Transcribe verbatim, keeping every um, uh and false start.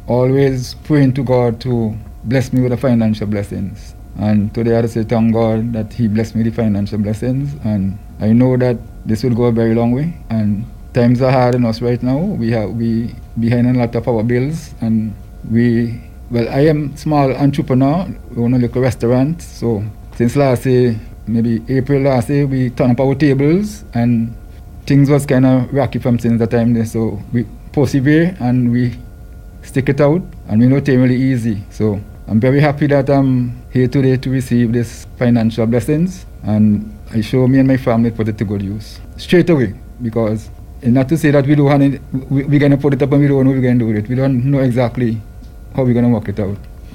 always praying to God to bless me with the financial blessings. And today I say thank God that He blessed me with the financial blessings, and I know that this will go a very long way. And times are hard on us right now. We have we behind a lot of our bills, and we well I am small entrepreneur. We own a little restaurant. So since last year, maybe April last year, we turned up our tables, and things was kind of rocky from since that time there. So we persevere and we stick it out, and we know it's really easy. So I'm very happy that I'm here today to receive this financial blessings, and I show me and my family put it to good use straight away, because it's not to say that we don't want it, we, we're going to put it up and we don't know what we're going to do with it. We don't know exactly how we're going to work it out.